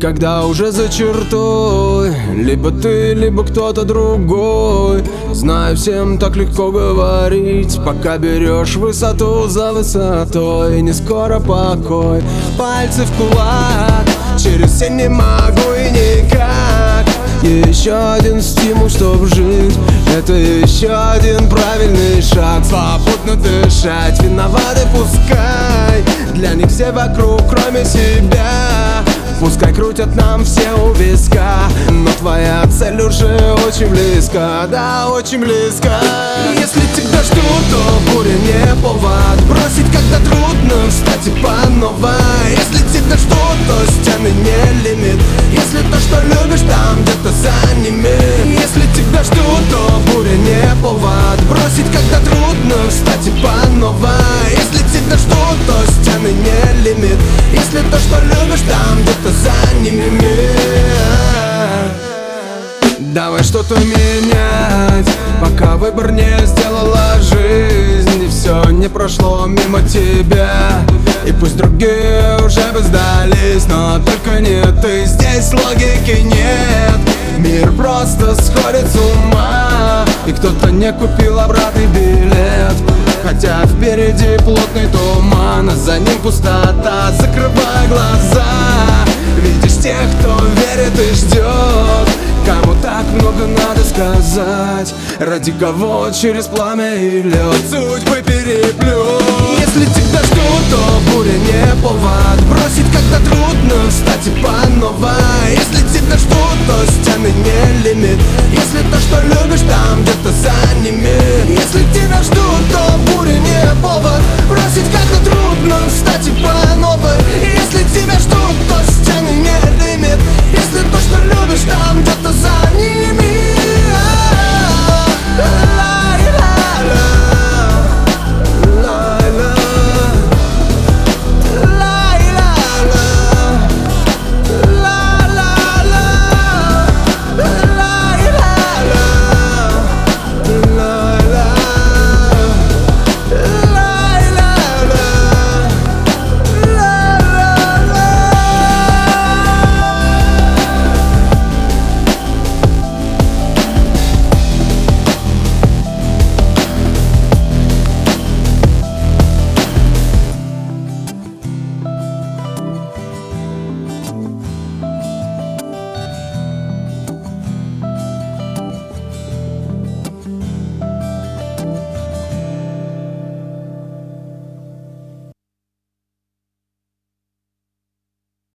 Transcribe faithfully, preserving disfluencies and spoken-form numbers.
Когда уже за чертой, либо ты, либо кто-то другой. Знаю, всем так легко говорить, пока берешь высоту за высотой. Не скоро покой, пальцы в кулак, через все не могу и никак. Еще один стимул, чтоб жить, это еще один правильный шаг. Свободно дышать, виноваты пускай, для них все вокруг, кроме себя. Пускай крутят нам все у виска, но твоя цель уже очень близко, да, очень близко. Если тебя ждут, то буря не повод бросить, когда трудно встать и по новой. Если тебя ждут, то стены не лимит, если то, что любишь, там где-то за ними. Если тебя ждут, то буря не повод бросить, когда трудно встать и по новой. Если тебя ждут, то стены не лимит, если то, что любишь, там где-то за ними. Давай что-то менять, пока выбор не сделала жизнь, и все не прошло мимо тебя. И пусть другие уже бы сдались, но только не ты. Здесь логики нет, мир просто сходит с ума, и кто-то не купил обратный билет. Хотя впереди плотный туман, а за ним пустота. Закрывай глаза, видишь тех, кто верит и ждет. Кому так много надо сказать, ради кого через пламя и лед судьбы переплет. Если тебя ждут, то буря не повод бросить, когда трудно встать и по новой. Если тебя ждут, то стены не лимит, если то, что любишь, там где-то за ними. Если тебя ждут, то буря не повод бросить, когда трудно встать и по новой.